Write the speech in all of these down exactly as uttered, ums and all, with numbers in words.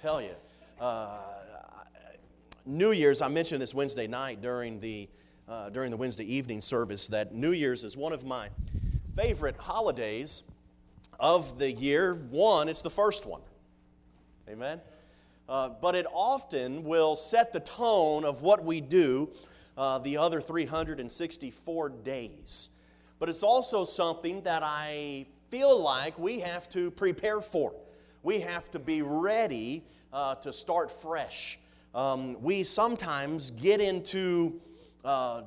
tell you, uh, New Year's, I mentioned this Wednesday night during the uh, during the Wednesday evening service, that New Year's is one of my favorite holidays of the year. One, it's the first one. Amen? Uh, but it often will set the tone of what we do uh, the other three hundred sixty-four days. But it's also something that I feel like we have to prepare for. We have to be ready uh, to start fresh. Um, we sometimes get into uh,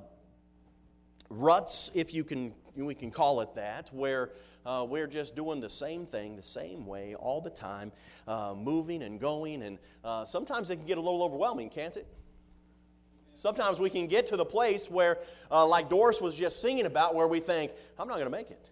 ruts, if you can, we can call it that, where uh, we're just doing the same thing the same way all the time, uh, moving and going, and uh, sometimes it can get a little overwhelming, can't it? Sometimes we can get to the place where, uh, like Doris was just singing about, where we think, I'm not going to make it.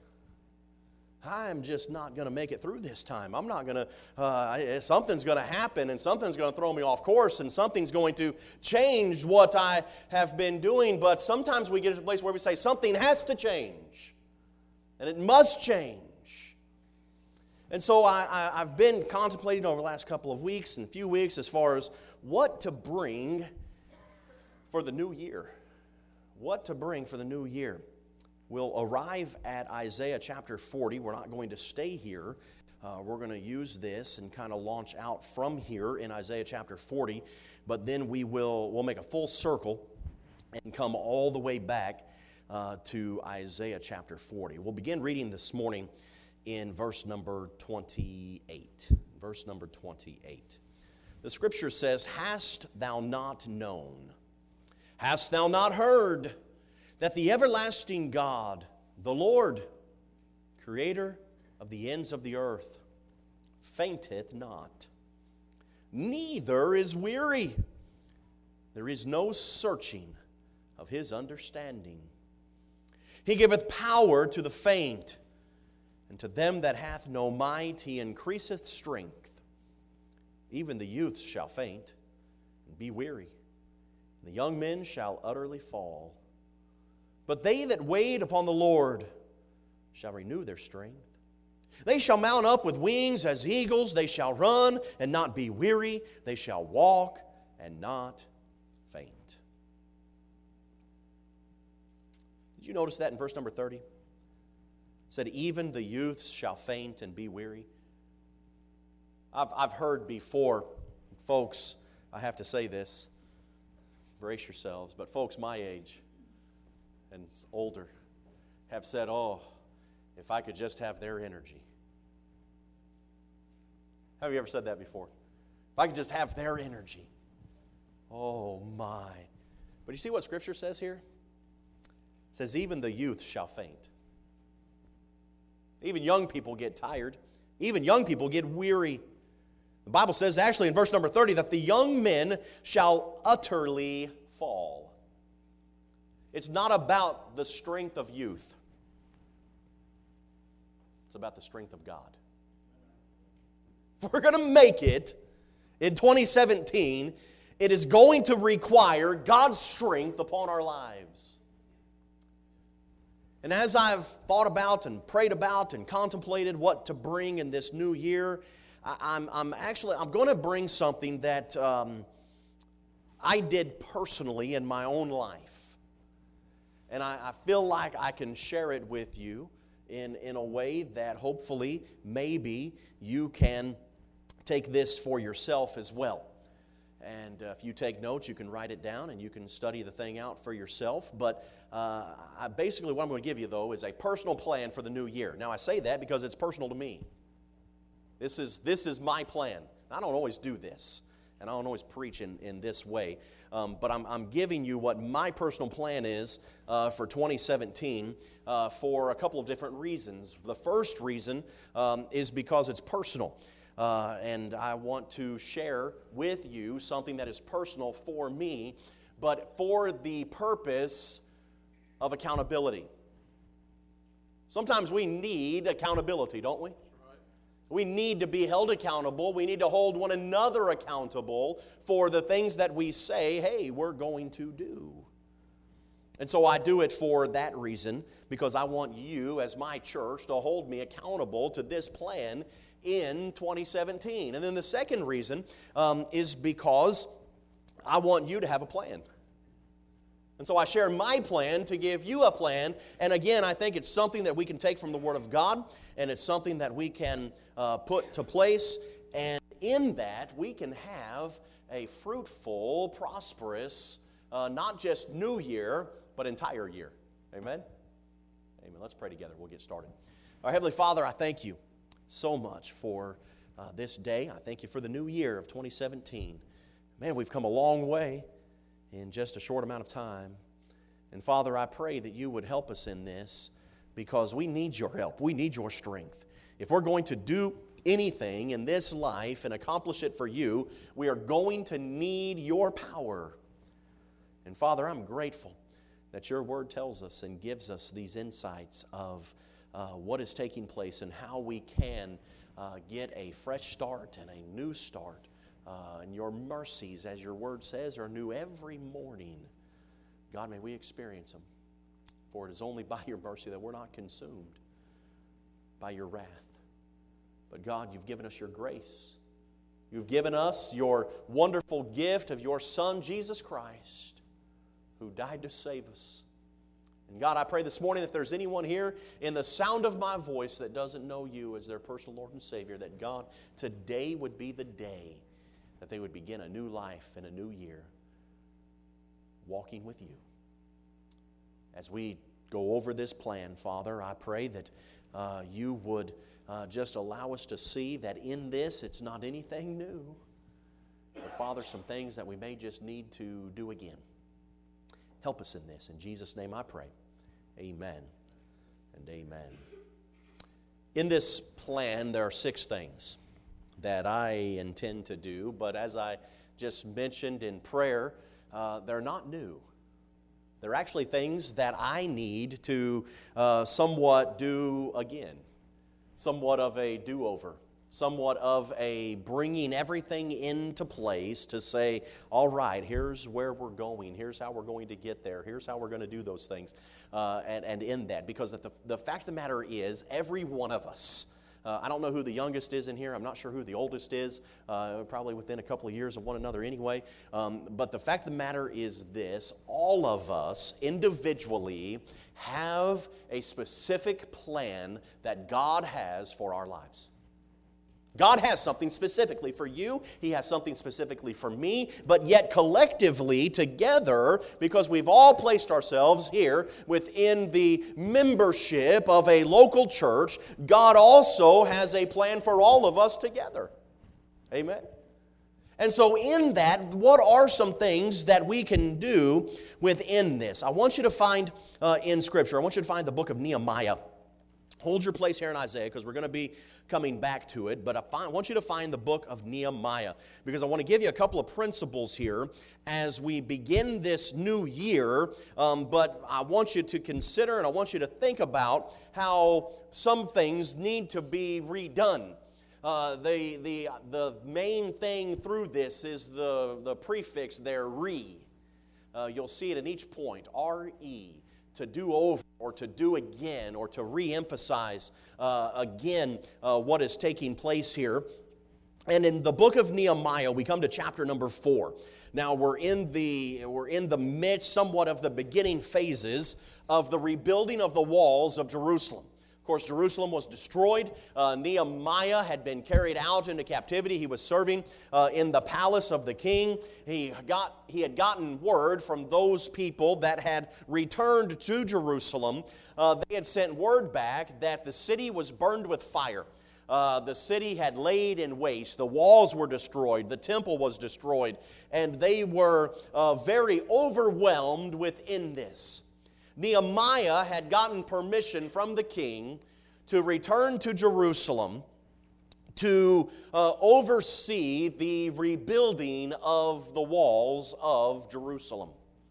I'm just not going to make it through this time. I'm not going to, uh, something's going to happen, and something's going to throw me off course, and something's going to change what I have been doing. But sometimes we get to the place where we say something has to change, and it must change. And so I, I, I've been contemplating over the last couple of weeks and few weeks as far as what to bring for the new year. What to bring for the new year. We'll arrive at Isaiah chapter forty. We're not going to stay here. Uh, we're going to use this and kind of launch out from here in Isaiah chapter forty. But then we will we'll make a full circle and come all the way back uh, to Isaiah chapter forty. We'll begin reading this morning in verse number twenty-eight. Verse number twenty-eight. The scripture says, "Hast thou not known? Hast thou not heard? That the everlasting God, the Lord, creator of the ends of the earth, fainteth not, neither is weary. There is no searching of his understanding. He giveth power to the faint, and to them that hath no might he increaseth strength. Even the youths shall faint and be weary, and the young men shall utterly fall. But they that wait upon the Lord shall renew their strength. They shall mount up with wings as eagles. They shall run and not be weary. They shall walk and not faint." Did you notice that in verse number thirty? It said, "Even the youths shall faint and be weary." I've, I've heard before, folks, I have to say this, brace yourselves, but folks my age and older have said, "Oh, if I could just have their energy." Have you ever said that before? If I could just have their energy. Oh my. But you see what Scripture says here? It says, even the youth shall faint. Even young people get tired. Even young people get weary. The Bible says actually in verse number thirty that the young men shall utterly fall. It's not about the strength of youth. It's about the strength of God. If we're going to make it in twenty seventeen, it is going to require God's strength upon our lives. And as I've thought about and prayed about and contemplated what to bring in this new year, I, I'm, I'm actually I'm going to bring something that um, I did personally in my own life. And I, I feel like I can share it with you in, in a way that hopefully, maybe, you can take this for yourself as well. And uh, if you take notes, you can write it down and you can study the thing out for yourself. But uh, I, basically what I'm going to give you, though, is a personal plan for the new year. Now, I say that because it's personal to me. This is, this is my plan. I don't always do this. And I don't always preach in, in this way. Um, but I'm, I'm giving you what my personal plan is uh, for twenty seventeen uh, for a couple of different reasons. The first reason um, is because it's personal. Uh, and I want to share with you something that is personal for me, but for the purpose of accountability. Sometimes we need accountability, don't we? We need to be held accountable. We need to hold one another accountable for the things that we say, hey, we're going to do. And so I do it for that reason, because I want you, as my church, to hold me accountable to this plan in twenty seventeen. And then the second reason um, is because I want you to have a plan. And so I share my plan to give you a plan. And again, I think it's something that we can take from the Word of God, and it's something that we can uh, put to place. And in that, we can have a fruitful, prosperous, uh, not just new year, but entire year. Amen? Amen. Let's pray together. We'll get started. Our Heavenly Father, I thank you so much for uh, this day. I thank you for the new year of twenty seventeen. Man, we've come a long way in just a short amount of time. And Father, I pray that you would help us in this, because we need your help. We need your strength. If we're going to do anything in this life and accomplish it for you, we are going to need your power. And Father, I'm grateful that your word tells us and gives us these insights of uh, what is taking place and how we can uh, get a fresh start and a new start. Uh, and your mercies, as your word says, are new every morning. God, may we experience them. For it is only by your mercy that we're not consumed by your wrath. But God, you've given us your grace. You've given us your wonderful gift of your Son, Jesus Christ, who died to save us. And God, I pray this morning, if there's anyone here in the sound of my voice that doesn't know you as their personal Lord and Savior, that God, today would be the day that they would begin a new life and a new year walking with you. As we go over this plan, Father, I pray that uh, you would uh, just allow us to see that in this it's not anything new. But Father, some things that we may just need to do again. Help us in this. In Jesus' name I pray. Amen and amen. In this plan, there are six things that I intend to do, but as I just mentioned in prayer, uh, they're not new. They're actually things that I need to uh, somewhat do again, somewhat of a do-over, somewhat of a bringing everything into place to say, all right, here's where we're going, here's how we're going to get there, here's how we're going to do those things, uh, and, and in that, because the, the fact of the matter is, every one of us, Uh, I don't know who the youngest is in here. I'm not sure who the oldest is, uh, probably within a couple of years of one another anyway. Um, but the fact of the matter is this: all of us individually have a specific plan that God has for our lives. God has something specifically for you. He has something specifically for me. But yet collectively, together, because we've all placed ourselves here within the membership of a local church, God also has a plan for all of us together. Amen. And so in that, what are some things that we can do within this? I want you to find uh, in Scripture, I want you to find the book of Nehemiah. Hold your place here in Isaiah, because we're going to be coming back to it. But I, find, I want you to find the book of Nehemiah, because I want to give you a couple of principles here as we begin this new year. Um, but I want you to consider and I want you to think about how some things need to be redone. Uh, the, the, the main thing through this is the, the prefix there, re. Uh, you'll see it in each point, R E. To do over or to do again or to re-emphasize uh, again uh, what is taking place here. And in the book of Nehemiah, we come to chapter number four. Now we're in the we're in the midst, somewhat of the beginning phases of the rebuilding of the walls of Jerusalem. Of course, Jerusalem was destroyed. Uh, Nehemiah had been carried out into captivity. He was serving uh, in the palace of the king. He got he had gotten word from those people that had returned to Jerusalem. Uh, they had sent word back that the city was burned with fire. Uh, the city had laid in waste. The walls were destroyed. The temple was destroyed. And they were uh, very overwhelmed within this. Nehemiah had gotten permission from the king to return to Jerusalem to uh, oversee the rebuilding of the walls of Jerusalem.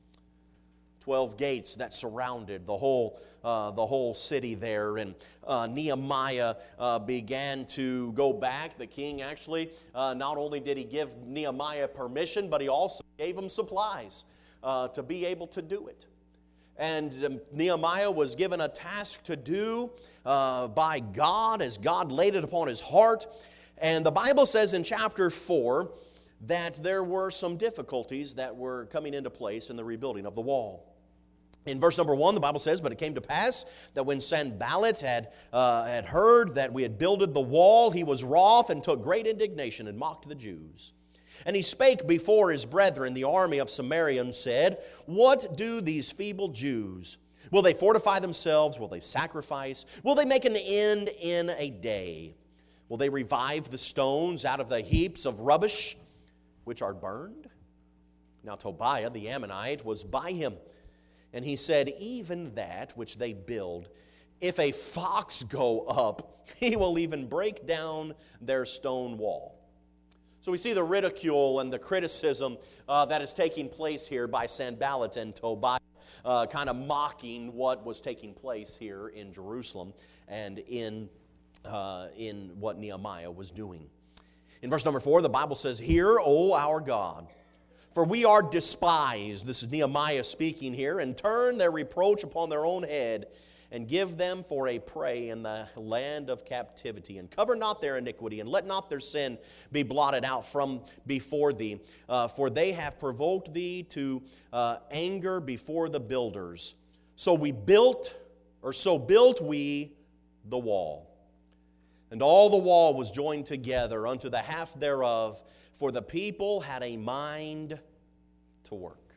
Twelve gates that surrounded the whole uh, the whole city there, and uh, Nehemiah uh, began to go back. The king actually, uh, not only did he give Nehemiah permission, but he also gave him supplies uh, to be able to do it. And um, Nehemiah was given a task to do uh, by God as God laid it upon his heart. And the Bible says in chapter four that there were some difficulties that were coming into place in the rebuilding of the wall. In verse number one, the Bible says, "But it came to pass that when Sanballat had, uh, had heard that we had builded the wall, he was wroth and took great indignation and mocked the Jews. And he spake before his brethren, the army of Samaria, and said, What do these feeble Jews? Will they fortify themselves? Will they sacrifice? Will they make an end in a day? Will they revive the stones out of the heaps of rubbish which are burned?" Now Tobiah the Ammonite was by him. And he said, "Even that which they build, if a fox go up, he will even break down their stone wall." So we see the ridicule and the criticism uh, that is taking place here by Sanballat and Tobiah, uh, kind of mocking what was taking place here in Jerusalem and in, uh, in what Nehemiah was doing. In verse number four, the Bible says, "Hear, O our God, for we are despised," this is Nehemiah speaking here, "and turn their reproach upon their own head, and give them for a prey in the land of captivity. And cover not their iniquity, and let not their sin be blotted out from before thee. Uh, for they have provoked thee to uh, anger before the builders. So we built, or so built we the wall. And all the wall was joined together unto the half thereof, for the people had a mind to work."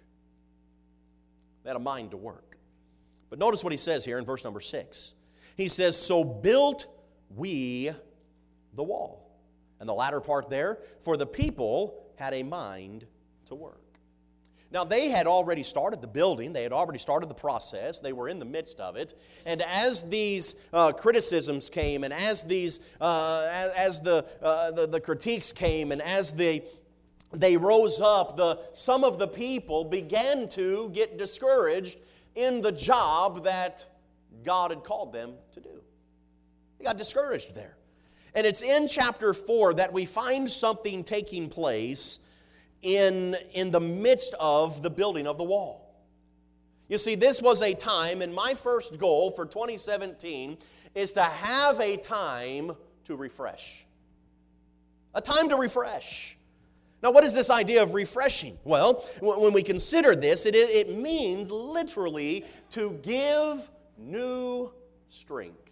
They had a mind to work. But notice what he says here in verse number six. He says, "So built we the wall." And the latter part there, "for the people had a mind to work." Now, they had already started the building. They had already started the process. They were in the midst of it. And as these uh, criticisms came, and as these, uh, as, as the, uh, the the critiques came, and as they they rose up, the some of the people began to get discouraged in the job that God had called them to do. They got discouraged there. And it's in chapter four that we find something taking place in, in the midst of the building of the wall. You see, this was a time, and my first goal for twenty seventeen is to have a time to refresh. A time to refresh. Now, what is this idea of refreshing? Well, when we consider this, it, it means literally to give new strength.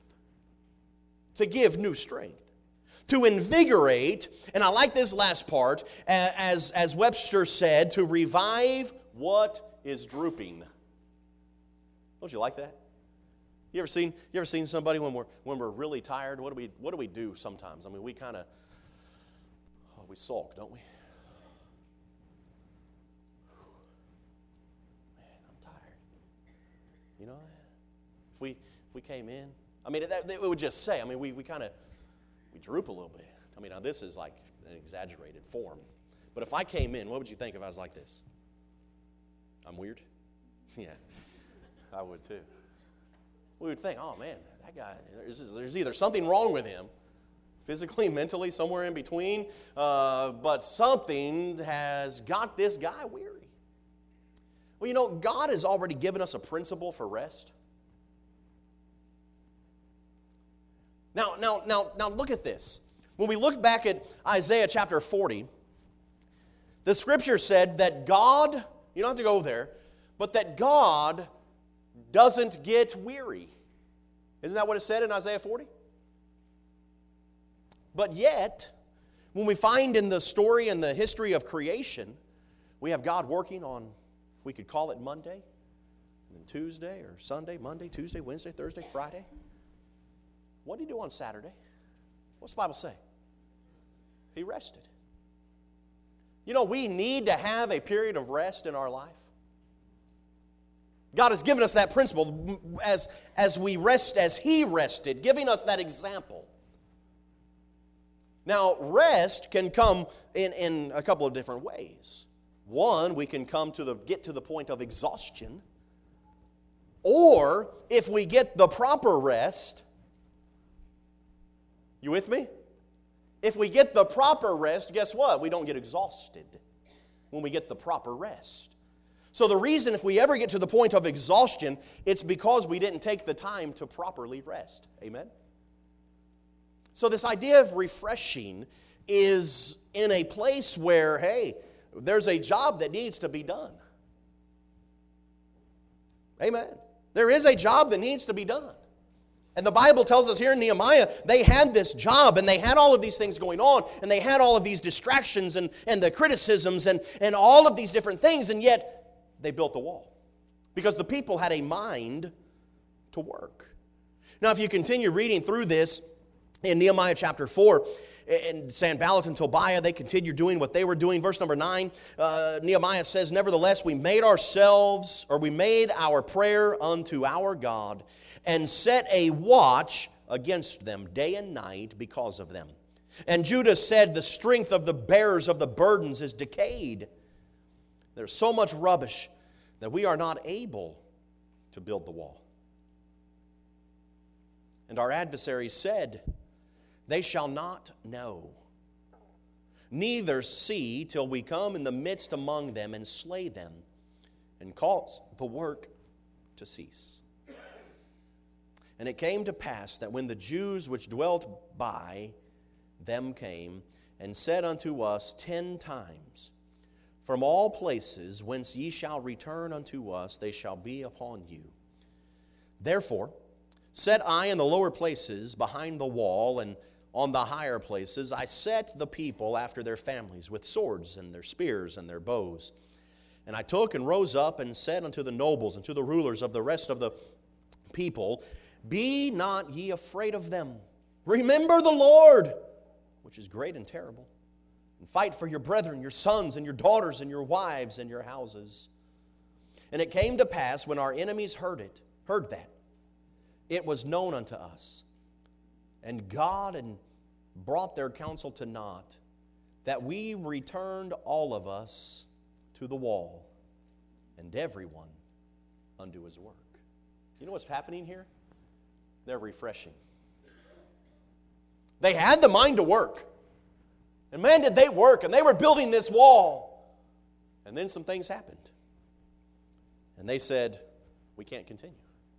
To give new strength. To invigorate, and I like this last part, as, as Webster said, to revive what is drooping. Don't you like that? You ever seen, you ever seen somebody when we're, when we're really tired? What do we, what do we do sometimes? I mean, we kind of, oh, we sulk, don't we? You know, if we if we came in, I mean, that, it would just say, I mean, we, we kind of, we droop a little bit. I mean, now this is like an exaggerated form. But if I came in, what would you think if I was like this? I'm weird? Yeah, I would too. We would think, oh man, that guy, there's, there's either something wrong with him, physically, mentally, somewhere in between, uh, but something has got this guy weary. Well, you know, God has already given us a principle for rest. Now, now, now, now look at this. When we look back at Isaiah chapter forty, the Scripture said that God, you don't have to go there, but that God doesn't get weary. Isn't that what it said in Isaiah forty? But yet, when we find in the story and the history of creation, we have God working on, if we could call it Monday, and then Tuesday or Sunday, Monday, Tuesday, Wednesday, Thursday, Friday. What did he do on Saturday? What's the Bible say? He rested. You know, we need to have a period of rest in our life. God has given us that principle as, as we rest as He rested, giving us that example. Now, rest can come in, in a couple of different ways. One, we can come to the get to the point of exhaustion. Or, if we get the proper rest, you with me? If we get the proper rest, guess what? We don't get exhausted when we get the proper rest. So the reason if we ever get to the point of exhaustion, it's because we didn't take the time to properly rest. Amen? So this idea of refreshing is in a place where, hey, there's a job that needs to be done. Amen. There is a job that needs to be done. And the Bible tells us here in Nehemiah, they had this job and they had all of these things going on and they had all of these distractions and, and the criticisms and, and all of these different things, and yet they built the wall because the people had a mind to work. Now, if you continue reading through this in Nehemiah chapter four, and Sanballat and Tobiah, they continued doing what they were doing. Verse number nine, uh, Nehemiah says, "Nevertheless, we made ourselves, or we made our prayer unto our God, and set a watch against them day and night because of them. And Judah said, the strength of the bearers of the burdens is decayed. There's so much rubbish that we are not able to build the wall. And our adversaries said, they shall not know, neither see till we come in the midst among them and slay them and cause the work to cease. And it came to pass that when the Jews which dwelt by them came and said unto us ten times, from all places whence ye shall return unto us, they shall be upon you. Therefore set I in the lower places behind the wall, and on the higher places I set the people after their families, with swords and their spears and their bows. And I took and rose up and said unto the nobles and to the rulers of the rest of the people, be not ye afraid of them. Remember the Lord, which is great and terrible, and fight for your brethren, your sons and your daughters and your wives and your houses. And it came to pass when our enemies heard it, heard that, it was known unto us, and God had brought their counsel to naught, that we returned all of us to the wall, and everyone unto his work." You know what's happening here? They're refreshing. They had the mind to work. And man, did they work. And they were building this wall. And then some things happened. And they said, we can't continue.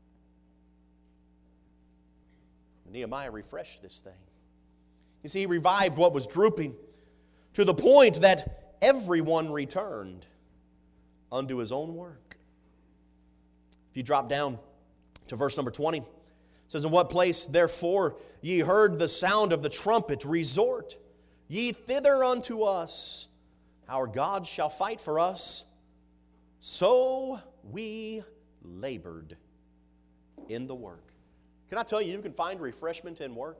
Nehemiah refreshed this thing. You see, he revived what was drooping to the point that everyone returned unto his own work. If you drop down to verse number twenty, it says, "In what place, therefore, ye heard the sound of the trumpet, resort ye thither unto us. Our God shall fight for us. So we labored in the work." Can I tell you, you can find refreshment in work?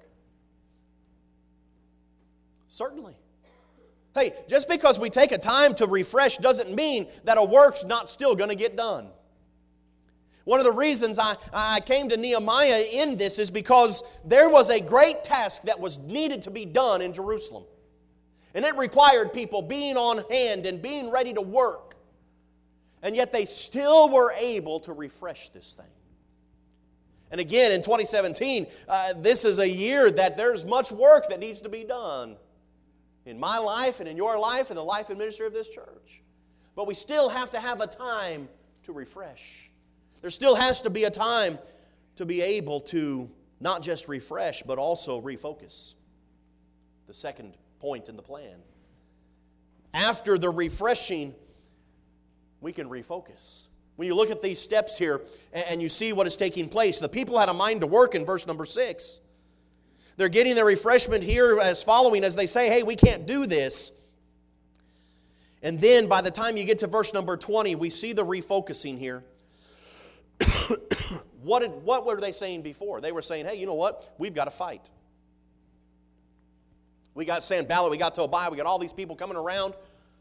Certainly. Hey, just because we take a time to refresh doesn't mean that a work's not still going to get done. One of the reasons I, I came to Nehemiah in this is because there was a great task that was needed to be done in Jerusalem. And it required people being on hand and being ready to work. And yet they still were able to refresh this thing. And again, in twenty seventeen, uh, this is a year that there's much work that needs to be done in my life and in your life and the life and ministry of this church. But we still have to have a time to refresh. There still has to be a time to be able to not just refresh, but also refocus. The second point in the plan. After the refreshing, we can refocus. When you look at these steps here and you see what is taking place, the people had a mind to work in verse number six. They're getting their refreshment here as following as they say, hey, we can't do this. And then by the time you get to verse number twenty, we see the refocusing here. What did, what were they saying before? They were saying, hey, you know what? We've got to fight. We got Sanballat, we got Tobiah, we got all these people coming around.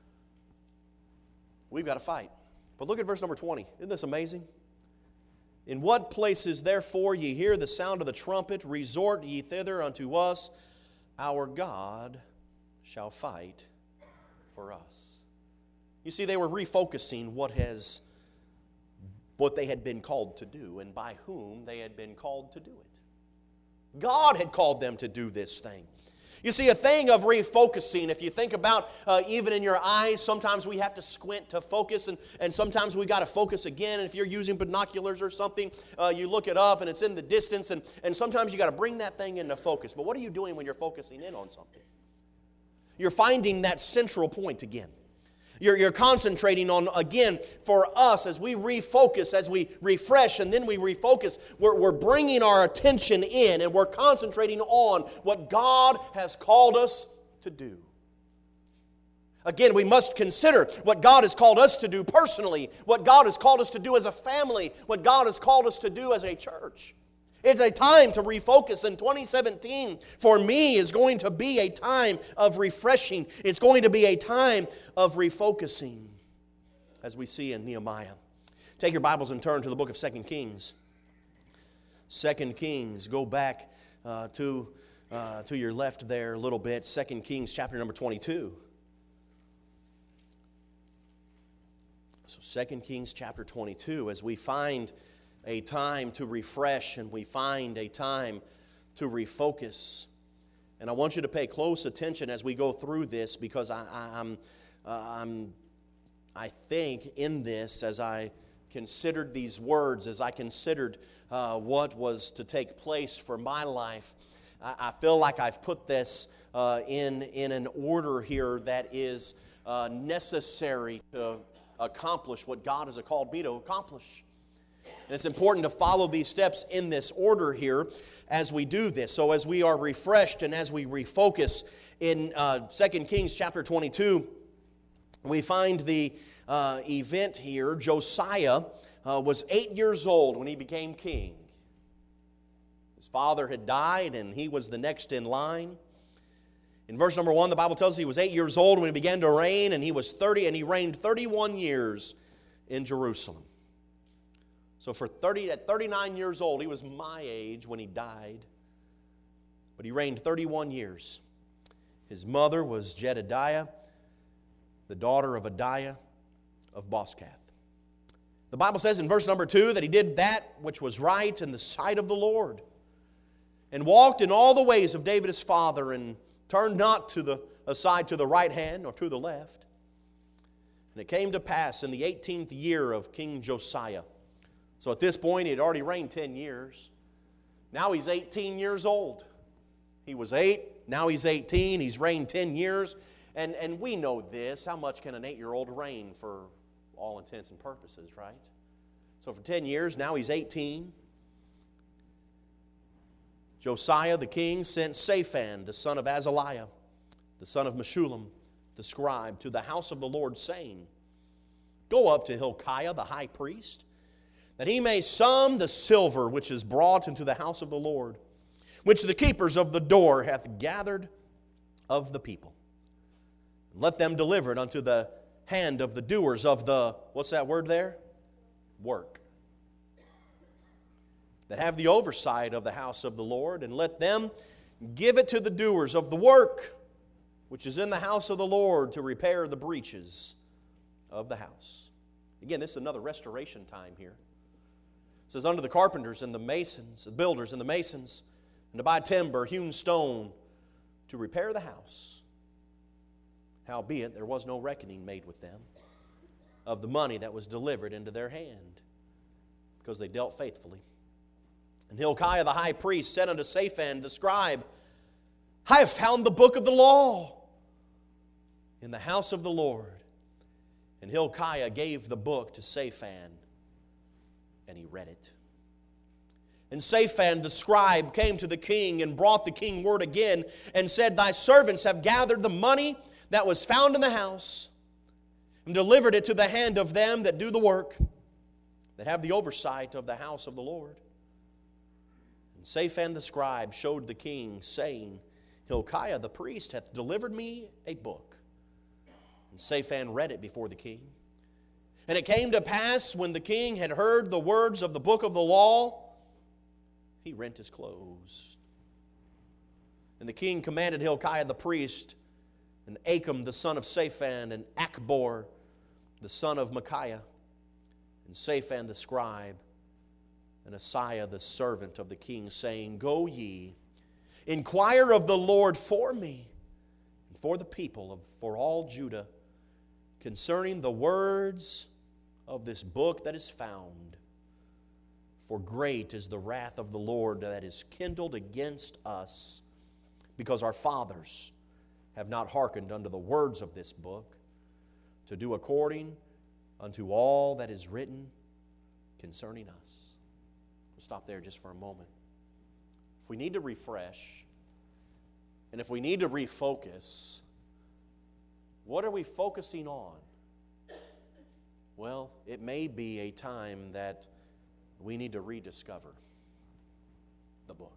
We've got to fight. But look at verse number twenty. Isn't this amazing? "In what places, therefore, ye hear the sound of the trumpet, resort ye thither unto us. Our God shall fight for us." You see, they were refocusing what has, what they had been called to do and by whom they had been called to do it. God had called them to do this thing. You see, a thing of refocusing, if you think about uh, even in your eyes, sometimes we have to squint to focus, and, and sometimes we got to focus again. And if you're using binoculars or something, uh, you look it up and it's in the distance, and, and sometimes you got to bring that thing into focus. But what are you doing when you're focusing in on something? You're finding that central point again. You're, you're concentrating on, again, for us, as we refocus, as we refresh, and then we refocus, we're, we're bringing our attention in, and we're concentrating on what God has called us to do. Again, we must consider what God has called us to do personally, what God has called us to do as a family, what God has called us to do as a church. It's a time to refocus, and twenty seventeen for me is going to be a time of refreshing. It's going to be a time of refocusing, as we see in Nehemiah. Take your Bibles and turn to the book of Second Kings. Second Kings, go back uh, to, uh, to your left there a little bit. Second Kings chapter number twenty-two. So Second Kings chapter twenty-two, as we find a time to refresh, and we find a time to refocus. And I want you to pay close attention as we go through this, because I, I, I'm, uh, I'm, I think in this, as I considered these words, as I considered uh, what was to take place for my life, I, I feel like I've put this uh, in, in an order here that is uh, necessary to accomplish what God has called me to accomplish. And it's important to follow these steps in this order here as we do this. So as we are refreshed and as we refocus in uh, Second Kings chapter twenty-two, we find the uh, event here. Josiah uh, was eight years old when he became king. His father had died and he was the next in line. In verse number one, the Bible tells us he was eight years old when he began to reign, and he was thirty, and he reigned thirty-one years in Jerusalem. So for thirty, at thirty-nine years old, he was my age when he died. But he reigned thirty-one years. His mother was Jedediah, the daughter of Adiah of Boskath. The Bible says in verse number two that he did that which was right in the sight of the Lord, and walked in all the ways of David his father, and turned not to the aside to the right hand or to the left. And it came to pass in the eighteenth year of King Josiah. So at this point, he had already reigned ten years. Now he's eighteen years old. He was eight, now he's eighteen, he's reigned ten years. And, and we know this, how much can an eight-year-old reign for all intents and purposes, right? So for ten years, now he's eighteen. Josiah the king sent Shaphan, the son of Azaliah, the son of Meshullam, the scribe, to the house of the Lord, saying, Go up to Hilkiah the high priest, that he may sum the silver which is brought into the house of the Lord, which the keepers of the door hath gathered of the people. Let them deliver it unto the hand of the doers of the, what's that word there? Work. That have the oversight of the house of the Lord, and let them give it to the doers of the work, which is in the house of the Lord, to repair the breaches of the house. Again, this is another restoration time here. It says, unto the carpenters and the masons, the builders and the masons, and to buy timber, hewn stone, to repair the house. Howbeit, there was no reckoning made with them of the money that was delivered into their hand, because they dealt faithfully. And Hilkiah the high priest said unto Shaphan the scribe, I have found the book of the law in the house of the Lord. And Hilkiah gave the book to Shaphan, and he read it. And Shaphan the scribe came to the king and brought the king word again, and said, Thy servants have gathered the money that was found in the house, and delivered it to the hand of them that do the work, that have the oversight of the house of the Lord. And Shaphan the scribe showed the king, saying, Hilkiah the priest hath delivered me a book. And Shaphan read it before the king. And it came to pass, when the king had heard the words of the book of the law, he rent his clothes. And the king commanded Hilkiah the priest, and Achim the son of Shaphan, and Achbor the son of Micaiah, and Shaphan the scribe, and Asaiah the servant of the king, saying, Go ye, Inquire of the Lord for me, and for the people, of, for all Judah, concerning the words of this book that is found. For great is the wrath of the Lord that is kindled against us, because our fathers have not hearkened unto the words of this book, to do according unto all that is written concerning us. We'll stop there just for a moment. If we need to refresh, and if we need to refocus, what are we focusing on? Well, it may be a time that we need to rediscover the book.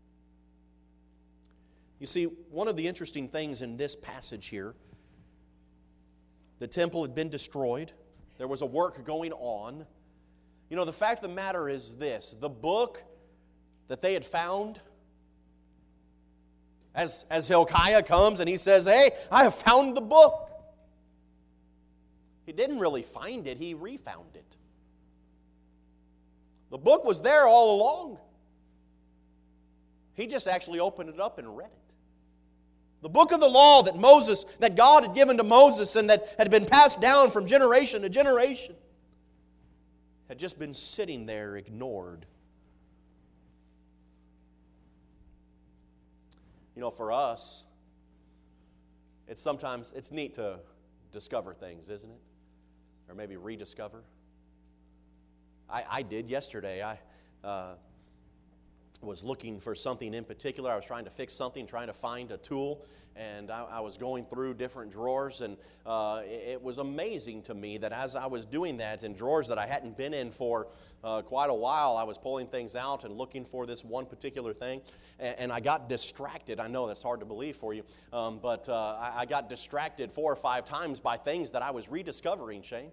You see, one of the interesting things in this passage here, the temple had been destroyed. There was a work going on. You know, the fact of the matter is this: the book that they had found, as, as Hilkiah comes and he says, "Hey, I have found the book." He didn't really find it, he refound it. The book was there all along. He just actually opened it up and read it. The book of the law that Moses, that God had given to Moses and that had been passed down from generation to generation, had just been sitting there ignored. You know, for us, it's sometimes, it's neat to discover things, isn't it? Or maybe rediscover. I, I did yesterday. I uh, was looking for something in particular. I was trying to fix something, trying to find a tool, and I, I was going through different drawers, and uh, it, it was amazing to me that as I was doing that in drawers that I hadn't been in for uh, quite a while, I was pulling things out and looking for this one particular thing, and, and I got distracted. I know that's hard to believe for you, um, but uh, I, I got distracted four or five times by things that I was rediscovering, Shane.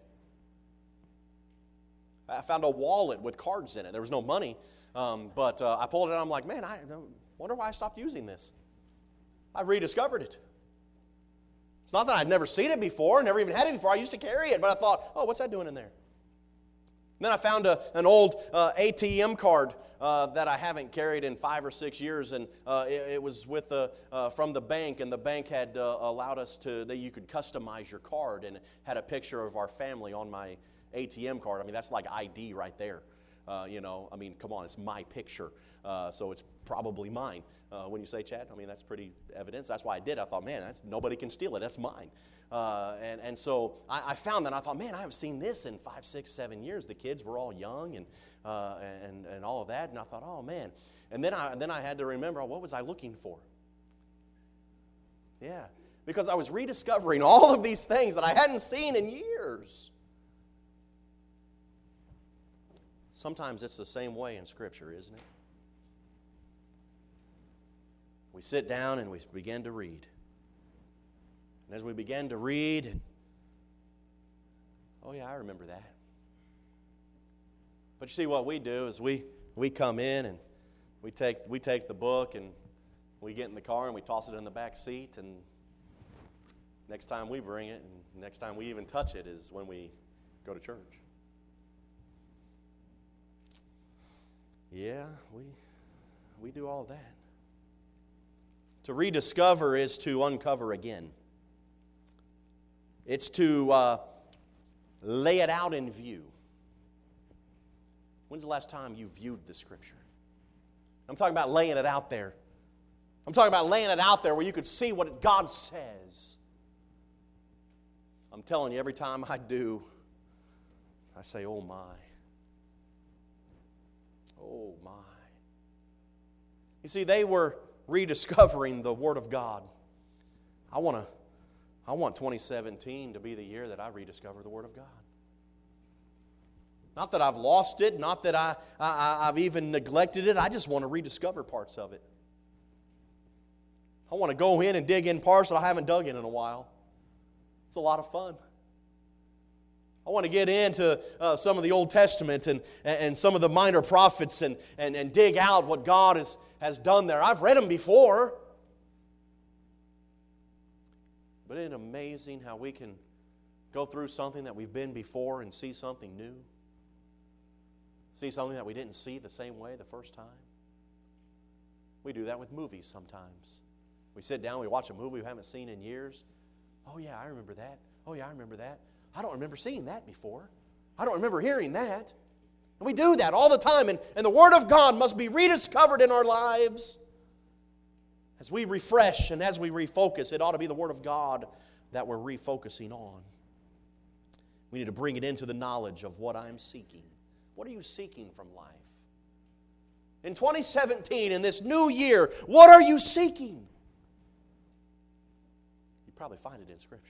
I found a wallet with cards in it. There was no money, um, but uh, I pulled it out. I'm like, man, I wonder why I stopped using this. I rediscovered it. It's not that I'd never seen it before, never even had it before. I used to carry it, but I thought, oh, what's that doing in there? And then I found a, an old uh, A T M card uh, that I haven't carried in five or six years, and uh, it, it was with the uh, from the bank, and the bank had uh, allowed us to that you could customize your card, and it had a picture of our family on my A T M card. I mean, that's like I D right there. Uh, you know, I mean, come on, it's my picture, uh, so it's probably mine. Uh, when you say Chad, I mean, that's pretty evidence. That's why I did. I thought, man, that's, nobody can steal it. That's mine. Uh, and, and so I, I found that. I thought, man, I haven't seen this in five, six, seven years. The kids were all young and uh, and and all of that. And I thought, oh, man. And then I, then I had to remember, oh, what was I looking for? Yeah, because I was rediscovering all of these things that I hadn't seen in years. Sometimes it's the same way in Scripture, isn't it? We sit down and we begin to read. And as we begin to read, and, oh yeah, I remember that. But you see, what we do is we, we come in and we take, we take the book and we get in the car and we toss it in the back seat, and next time we bring it and next time we even touch it is when we go to church. Yeah, we we do all that. To rediscover is to uncover again. It's to uh, lay it out in view. When's the last time you viewed the Scripture? I'm talking about laying it out there. I'm talking about laying it out there where you could see what God says. I'm telling you, every time I do, I say, oh my. Oh my. You see, they were rediscovering the Word of God. I want to I want twenty seventeen to be the year that I rediscover the Word of God. Not that I've lost it, not that I, I, I've even neglected it. I just want to rediscover parts of it. I want to go in and dig in parts that I haven't dug in in a while. It's a lot of fun. I want to get into uh, some of the Old Testament and, and some of the minor prophets and, and, and dig out what God has, has done there. I've read them before. But isn't it amazing how we can go through something that we've been before and see something new? See something that we didn't see the same way the first time? We do that with movies sometimes. We sit down, we watch a movie we haven't seen in years. Oh yeah, I remember that. Oh yeah, I remember that. I don't remember seeing that before. I don't remember hearing that. And we do that all the time, and, and the Word of God must be rediscovered in our lives. As we refresh and as we refocus, it ought to be the Word of God that we're refocusing on. We need to bring it into the knowledge of what I'm seeking. What are you seeking from life? In twenty seventeen, in this new year, what are you seeking? You probably find it in Scripture.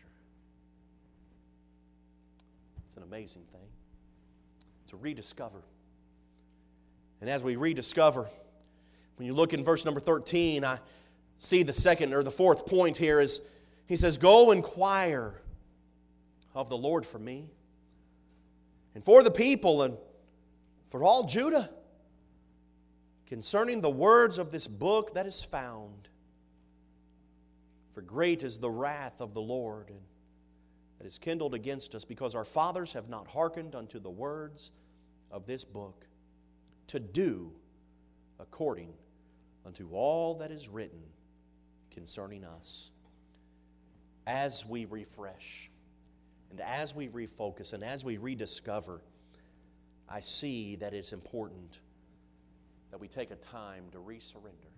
It's an amazing thing to rediscover. And as we rediscover, when you look in verse number thirteen, I see the second or the fourth point here is, he says, go inquire of the Lord for me, and for the people, and for all Judah, concerning the words of this book that is found. For great is the wrath of the Lord, and that is kindled against us, because our fathers have not hearkened unto the words of this book, to do according unto all that is written concerning us. As we refresh, and as we refocus, and as we rediscover, I see that it's important that we take a time to resurrender.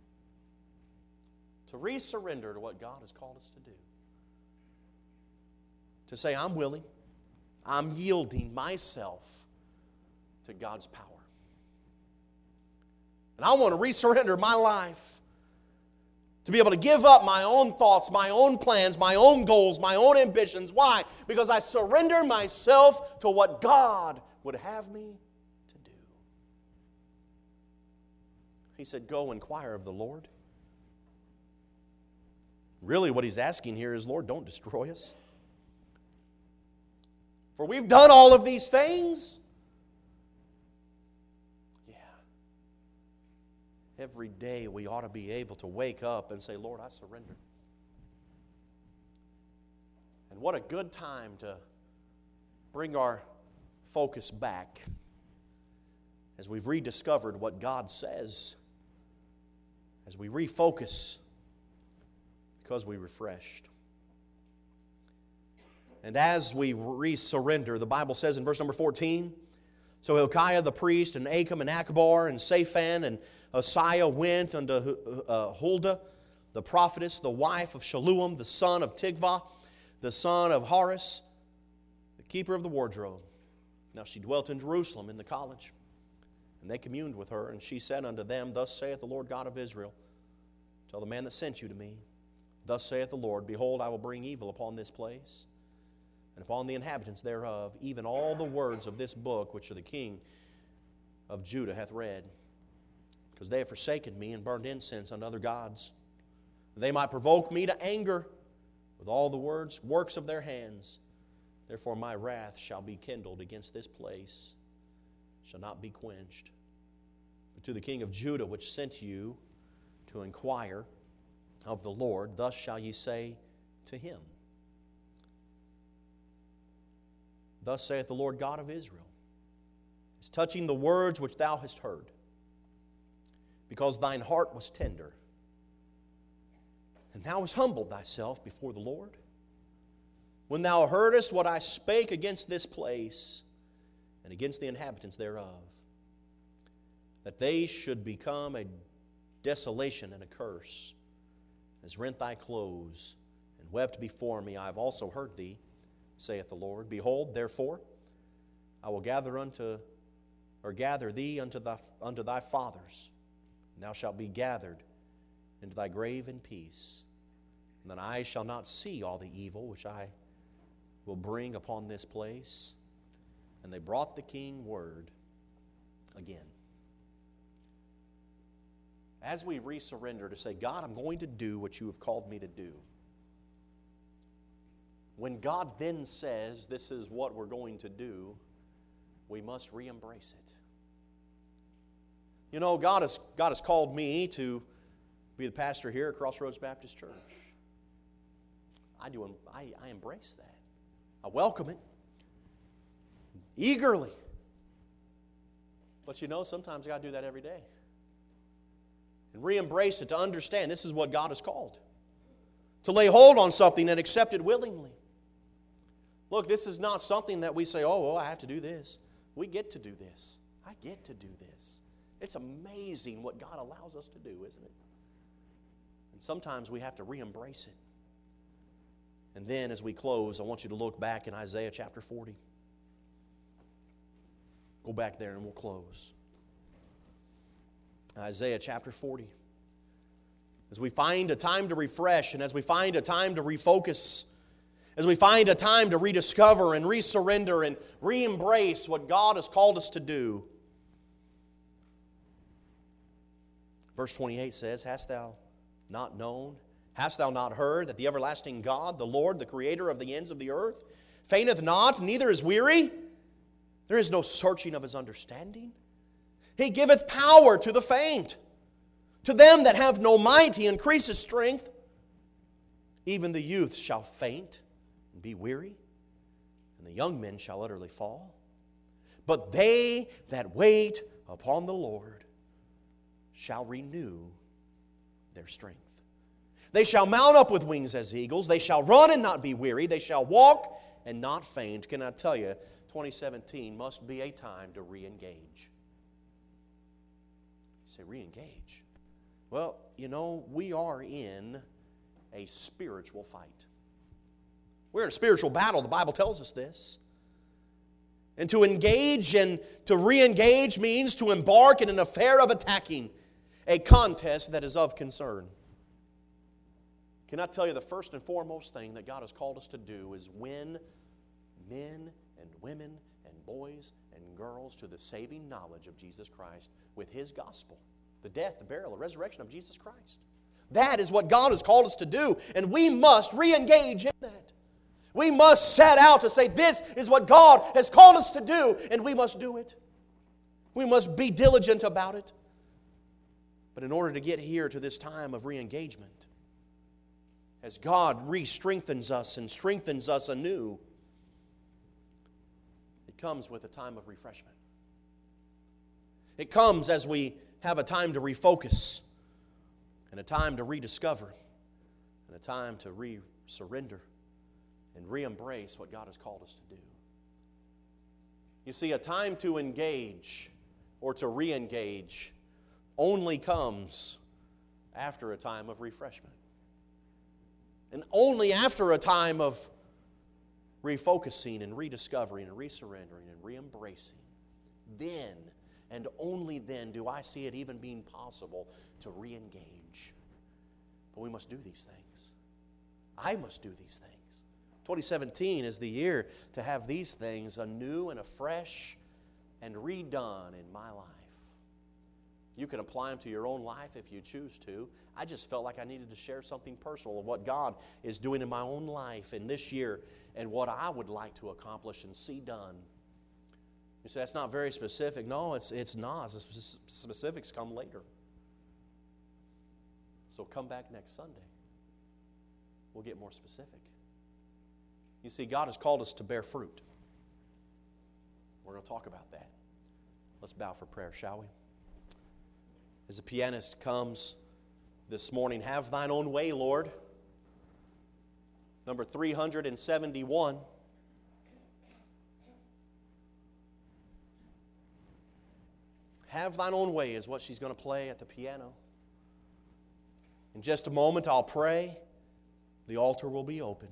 To resurrender to what God has called us to do. To say, I'm willing, I'm yielding myself to God's power. And I want to resurrender my life to be able to give up my own thoughts, my own plans, my own goals, my own ambitions. Why? Because I surrender myself to what God would have me to do. He said, go inquire of the Lord. Really what he's asking here is, Lord, don't destroy us. For we've done all of these things. Yeah. Every day we ought to be able to wake up and say, Lord, I surrender. And what a good time to bring our focus back as we've rediscovered what God says, as we refocus because we refreshed. And as we resurrender, the Bible says in verse number fourteen, so Hilkiah the priest and Achim and Akbar and Shaphan and Asaiah went unto uh, Huldah, the prophetess, the wife of Shallum, the son of Tikvah, the son of Haris, the keeper of the wardrobe. Now she dwelt in Jerusalem in the college. And they communed with her, and she said unto them, thus saith the Lord God of Israel, tell the man that sent you to me, thus saith the Lord, behold, I will bring evil upon this place, and upon the inhabitants thereof, even all the words of this book which the king of Judah hath read, because they have forsaken me and burned incense unto other gods. They might provoke me to anger with all the words, works of their hands. Therefore my wrath shall be kindled against this place, shall not be quenched. But to the king of Judah, which sent you to inquire of the Lord, thus shall ye say to him, thus saith the Lord God of Israel, is touching the words which thou hast heard, because thine heart was tender, and thou hast humbled thyself before the Lord, when thou heardest what I spake against this place, and against the inhabitants thereof, that they should become a desolation and a curse, as rent thy clothes, and wept before me, I have also heard thee, saith the Lord. Behold, therefore, I will gather unto, or gather thee unto thy, unto thy fathers, and thou shalt be gathered into thy grave in peace. And then I shall not see all the evil which I will bring upon this place. And they brought the king word again. As we resurrender to say, God, I'm going to do what you have called me to do. When God then says, this is what we're going to do, we must re-embrace it. You know, God has, God has called me to be the pastor here at Crossroads Baptist Church. I do. I, I embrace that. I welcome it eagerly. But you know, sometimes I got to do that every day. and re-embrace it, to understand this is what God has called. To lay hold on something and accept it willingly. Look, this is not something that we say, oh, well, I have to do this. We get to do this. I get to do this. It's amazing what God allows us to do, isn't it? And sometimes we have to re-embrace it. And then as we close, I want you to look back in Isaiah chapter forty. Go back there and we'll close. Isaiah chapter forty. As we find a time to refresh and as we find a time to refocus, as we find a time to rediscover and resurrender and re-embrace what God has called us to do. Verse twenty-eight says, Hast thou not known, hast thou not heard, that the everlasting God, the Lord, the Creator of the ends of the earth, fainteth not, neither is weary? There is no searching of His understanding. He giveth power to the faint. To them that have no might, He increaseth strength. Even the youth shall faint and be weary, and the young men shall utterly fall. But they that wait upon the Lord shall renew their strength. They shall mount up with wings as eagles. They shall run and not be weary. They shall walk and not faint. Can I tell you, twenty seventeen must be a time to re-engage. You say, re-engage? Well, you know, we are in a spiritual fight. We're in a spiritual battle. The Bible tells us this. And to engage and to re-engage means to embark in an affair of attacking, a contest that is of concern. Can I tell you, the first and foremost thing that God has called us to do is win men and women and boys and girls to the saving knowledge of Jesus Christ with His gospel, the death, the burial, the resurrection of Jesus Christ. That is what God has called us to do, and we must re-engage in that. We must set out to say, this is what God has called us to do, and we must do it. We must be diligent about it. But in order to get here to this time of re-engagement, as God re-strengthens us and strengthens us anew, it comes with a time of refreshment. It comes as we have a time to refocus, and a time to rediscover, and a time to re-surrender and re-embrace what God has called us to do. You see, a time to engage or to re-engage only comes after a time of refreshment. And only after a time of refocusing and rediscovering and resurrendering and re-embracing, then and only then do I see it even being possible to re-engage. But we must do these things. I must do these things. twenty seventeen is the year to have these things anew and afresh and redone in my life. You can apply them to your own life if you choose to. I just felt like I needed to share something personal of what God is doing in my own life in this year and what I would like to accomplish and see done. You say, that's not very specific. No, it's, it's not. The specifics come later. So come back next Sunday. We'll get more specific. You see, God has called us to bear fruit. We're going to talk about that. Let's bow for prayer, shall we? As the pianist comes this morning, have thine own way, Lord. Number three hundred seventy-one. Have thine own way is what she's going to play at the piano. In just a moment, I'll pray. The altar will be open.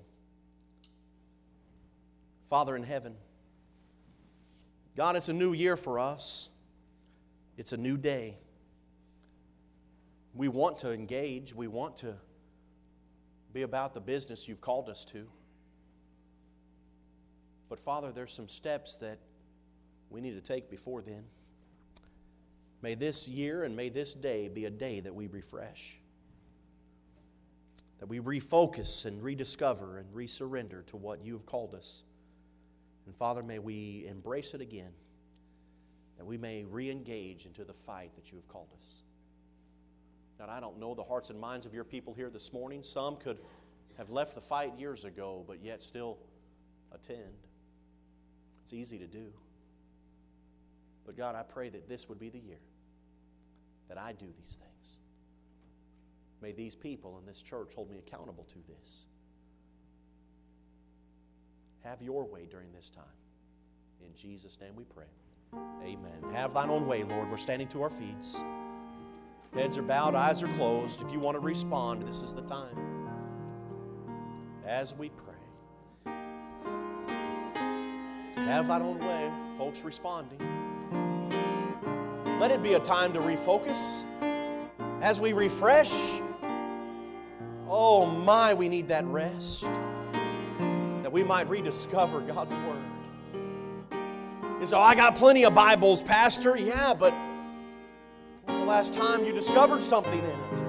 Father in heaven, God, it's a new year for us. It's a new day. We want to engage. We want to be about the business you've called us to. But Father, there's some steps that we need to take before then. May this year and may this day be a day that we refresh, that we refocus and rediscover and resurrender to what you have called us. And Father, may we embrace it again, that we may re-engage into the fight that you have called us. God, I don't know the hearts and minds of your people here this morning. Some could have left the fight years ago, but yet still attend. It's easy to do. But God, I pray that this would be the year that I do these things. May these people in this church hold me accountable to this. Have your way during this time. In Jesus' name we pray. Amen. Have thine own way, Lord. We're standing to our feet. Heads are bowed, eyes are closed. If you want to respond, this is the time. As we pray. Have thine own way. Folks responding. Let it be a time to refocus. As we refresh, oh my, we need that rest. That we might rediscover God's Word. And so I got plenty of Bibles, Pastor. Yeah, but when was the last time you discovered something in it?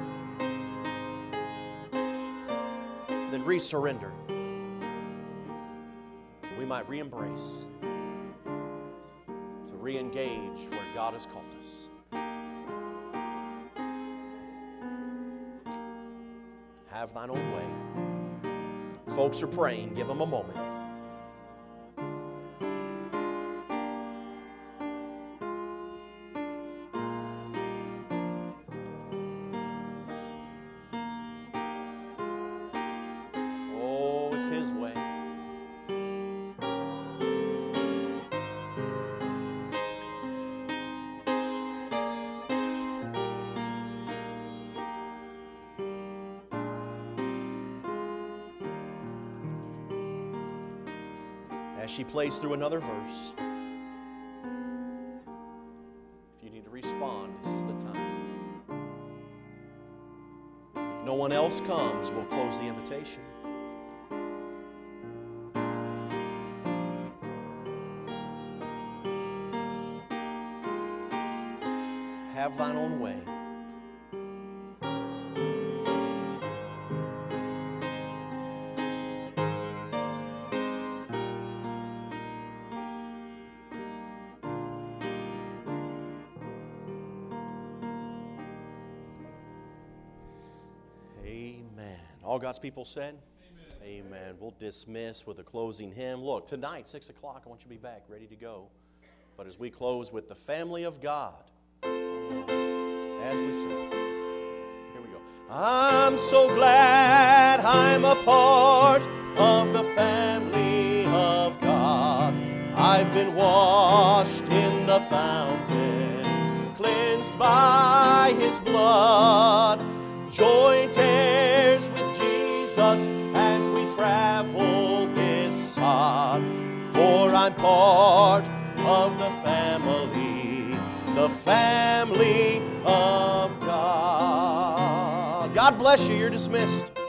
Then resurrender. We might re-embrace. To re-engage where God has called us. Have thine own way. Folks are praying. Give them a moment. Oh, it's His way. As she plays through another verse, if you need to respond, this is the time. If no one else comes, we'll close the invitation. Have thine own way. All God's people said? Amen. Amen. We'll dismiss with a closing hymn. Look, tonight, six o'clock, I want you to be back, ready to go. But as we close with the family of God, as we sing, here we go. I'm so glad I'm a part of the family of God. I've been washed in the fountain, cleansed by His blood. Joint heirs with Jesus as we travel this sod. For I'm part of the family, the family of God. God bless you. You're dismissed.